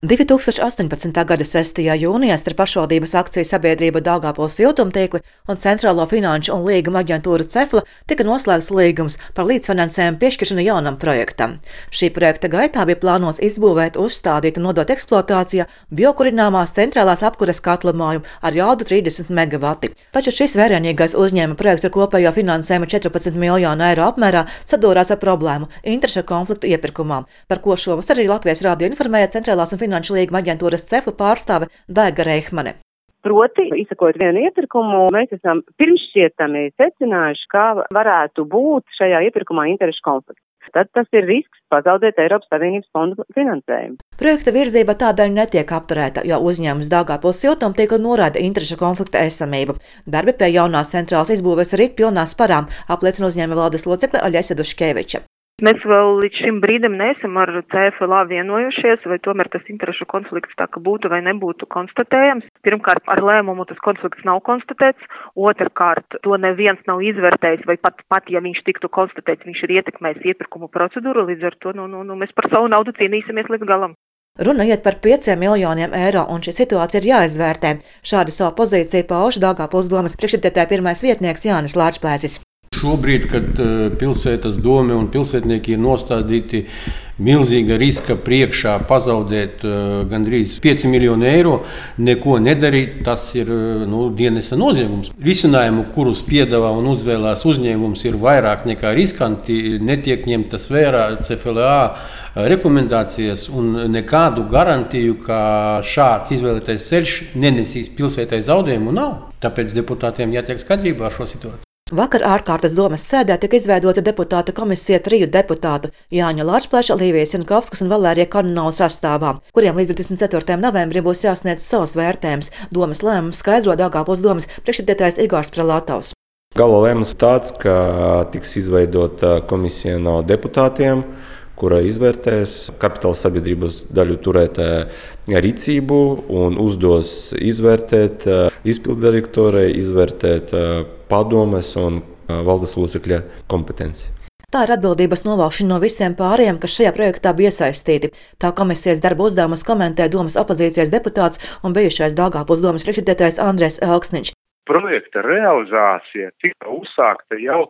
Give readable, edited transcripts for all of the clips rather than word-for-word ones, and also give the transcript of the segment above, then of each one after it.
2018. gada 6. jūnijā starp pašvaldības akciju sabiedrību Daugavpils siltumtīkli un Centrālo finanšu un līguma aģentūru Cefla tika noslēgts līgums par līdzfinansējumu piešķiršanu jaunam projektam. Šī projekta gaitā bija plānots izbūvēt, uzstādīt un nodot eksploatācijā biokurināmās centrālās apkures katlamājumu ar jaudu 30 megavati. Taču šis vērienīgais uzņēmuma projekts ar kopējo finansējumu 14 miljonu eiro apmērā sadūrās ar problēmu – interešu konfliktu iepirkumā, par ko šovasar arī Latvijas radio informēja Centrālās un finanšu līguma aģentūras Cefla pārstāve Daiga Reihmane. Proti, izsakot vienu iepirkumu, mēs esam pirmšķietami secinājuši, kā varētu būt šajā iepirkumā interešu konflikts. Tad tas ir risks pazaudēt Eiropas Savienības fondu finansējumu. Projekta virzība tādēļ netiek apturēta, jo uzņēmums Daugavpils siltumtīkli norāda interešu konflikta esamību. Darbi pie jaunās centrālas izbūves rīt pilnā sparā, apliecina uzņēmuma valdes locekle Aļesa Duškeviča. Mēs vēl līdz šim brīdim neesam ar CFLA vienojušies, vai tomēr tas interešu konflikts tā kā būtu vai nebūtu konstatējams. Pirmkārt, ar lēmumu tas konflikts nav konstatēts, otrkārt, to neviens nav izvērtējis, vai pat ja viņš tiktu konstatēts, viņš ir ietekmējis iepirkumu procedūru, līdz ar to mēs par savu naudu cīnīsimies līdz galam. Runa iet par 5 miljoniem eiro, un šī situācija ir jāizvērtē. Šādi savu pozīciju pauž Daugavpils domas priekšsēdētāja pirmais vietnieks Jānis Lāčplēsis. Šobrīd, kad pilsētas dome un pilsētnieki ir nostādīti milzīga riska priekšā pazaudēt gandrīz 5 miljonu eiro, neko nedarīt, tas ir dienesa noziegums. Risinājumu, kurus piedāvā un uzvēlās uzņēmums, ir vairāk nekā riskanti, netiek ņemtas vērā CFLA rekomendācijas un nekādu garantiju, ka šāds izvēlētais ceļš nenesīs pilsētai zaudējumu nav. Tāpēc deputātiem jātiek skaidrībā ar šo situāciju. Vakar ārkārtas domes sēdē tika izveidota deputāta komisija 3 deputātu – Jāņa Lāčplēša, Līvijas Jankovskas un Valērija Kanunovas sastāvā, kuriem līdz 24. novembrim būs jāsniedz savs vērtējums. Domes lēmumu skaidro Daugavpils domes priekšsēdētājs Igors Prelatovs. Gala lēmums tāds, ka tiks izveidota komisija no deputātiem, kura izvērtēs kapitāla sabiedrības daļu turētāju rīcību un uzdos izvērtēt izpilddirektorei, izvērtēt padomes un valdes locekļa kompetenci. Tā ir atbildības novākšana no visiem pārējiem, kas šajā projektā bija iesaistīti. Tā komisijas darba uzdevumus komentē domas opozīcijas deputāts un bijušais Daugavpils domas priekšsēdētājs Andrejs Elksniņš. Projekta realizācija tika uzsākta jau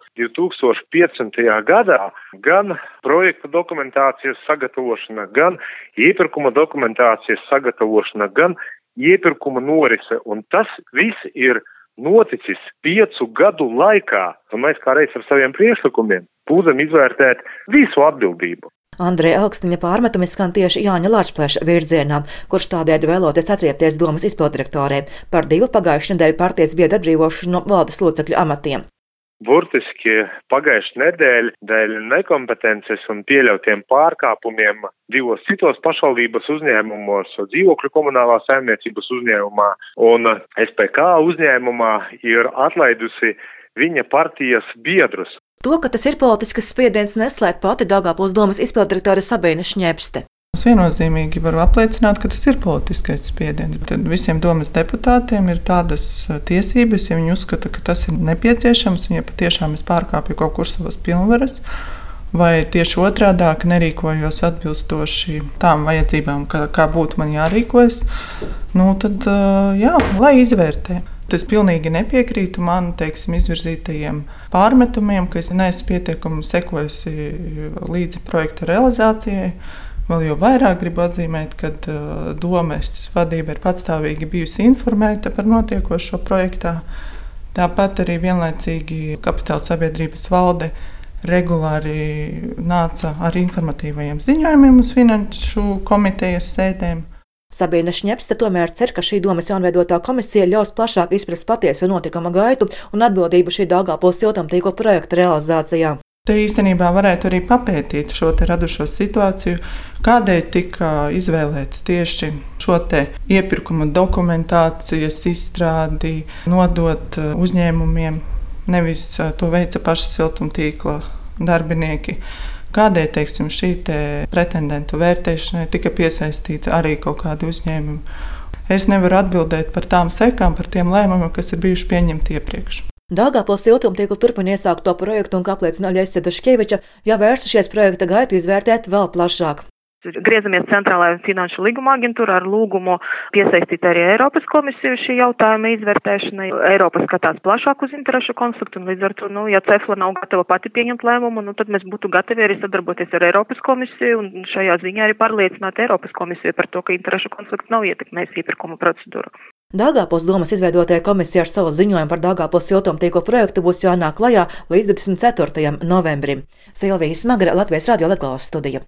2015. gadā. Gan projekta dokumentācijas sagatavošana, gan iepirkuma dokumentācijas sagatavošana, gan iepirkuma norise. Un tas viss ir noticis 5 gadu laikā. Un mēs kā reiz ar saviem priekšlikumiem pūdam izvērtēt visu atbildību. Andreja Elksniņa pārmetumi skan tieši Jāņa Lāčplēša virzienā, kurš tādēļ vēloties atriepties domas izpilddirektorei par 2 pagājušajā nedēļā partijas biedru atbrīvošanu no valdes locekļu amatiem. Burtiski pagājušā nedēļa dēļ nekompetences un pieļautiem pārkāpumiem 2 citos pašvaldības uzņēmumos, dzīvokļu komunālās saimniecības uzņēmumā un SPK uzņēmumā ir atlaidusi viņa partijas biedrus. To, ka tas ir politisks spiediens, neslēp pati Daugavpils domas izpilddirektore Sabīne Šņepste. Es viennozīmīgi varu apliecināt, ka tas ir politiskais spiediens. Tad visiem domas deputātiem ir tādas tiesības, ja viņi uzskata, ka tas ir nepieciešams, un ja patiešām es pārkāpju kaut kur savas pilnvaras, vai tieši otrādāk nerīkojos atbilstoši tām vajadzībām, kā būtu man jārīkojas, tad jā, lai izvērtē. Es pilnīgi nepiekrītu man, izvirzītajiem pārmetumiem, ka es neesmu pietiekami sekojusi līdzi projekta realizācijai. Vēl jau vairāk gribu atzīmēt, ka domes vadība ir patstāvīgi bijusi informēta par notiekošo projektā. Tāpat arī vienlaicīgi kapitāla sabiedrības valde regulāri nāca ar informatīvajiem ziņojumiem uz finanšu komitejas sēdēm. Sabīne Šņepste tomēr cer, ka šī domas jaunveidotā komisija ļaus plašāk izprast patieso notikuma gaitu un atbildību šī Daugavpils siltumtīkla projekta realizācijā. Te īstenībā varētu arī papētīt šo radušo situāciju, kādēļ tika izvēlēts tieši šo iepirkuma dokumentācijas izstrādi nodot uzņēmumiem, nevis to veica paši siltumtīkla darbinieki. Kādēļ, šī pretendentu vērtēšanai tika piesaistīta arī kaut kāda uzņēmuma. Es nevaru atbildēt par tām sekām, par tiem lēmumiem, kas ir bijuši pieņemti iepriekš. Daugavpils siltumtīkla turpina iesākto projektu un, kā apliecina Aļesa Duškeviča, jau vērsušies projekta gaitu izvērtēt vēl plašāk. Griezamies Centrālajā finanšu līguma aģentūrā ar lūgumu piesaistīt arī Eiropas komisiju šī jautājuma izvērtēšanai. Eiropa skatās plašāk uz interešu konfliktu un līdz ar to, ja CEFLA nav gatava pati pieņemt lēmumu, tad mēs būtu gatavi arī sadarboties ar Eiropas komisiju un šajā ziņā arī pārliecināt Eiropas komisiju par to, ka interešu konflikts nav ietekmējis iepirkuma procedūru. Daugavpils domas izveidotajai komisijai ar savu ziņojumu par Daugavpils siltumtīkla projektu būs jānāk klajā līdz 24. novembrim. Silvija Smagre, Latvijas Radio Latgales studija.